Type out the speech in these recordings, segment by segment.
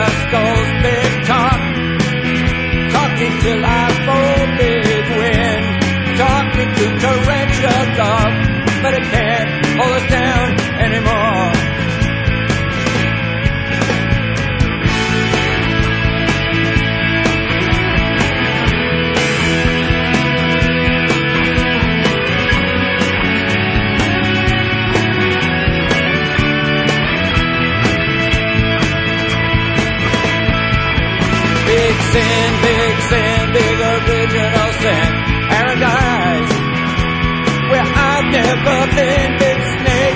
rascals, big talk. Talking till I fall, big wind. Talking to torrential dog, but it can't hold us down anymore. Big sin, big original sin. Paradise, where I've never been. Big snake,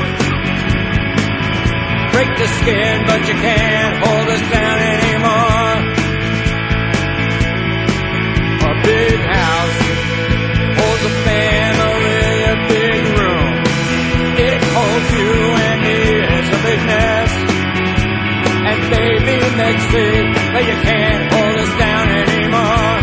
break the skin, but you can't hold us down anymore. A big house holds a family, a big room. It holds you and me, it's a big nest. And baby makes it, but you can't hold us down anymore.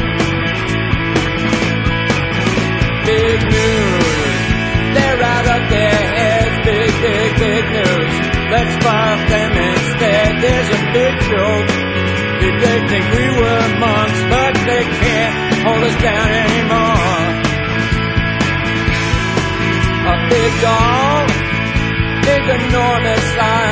Big news, they're out of their heads. Big news, let's fuck them instead. There's a big joke, did they think we were monks? But they can't hold us down anymore. A big dog, big enormous size.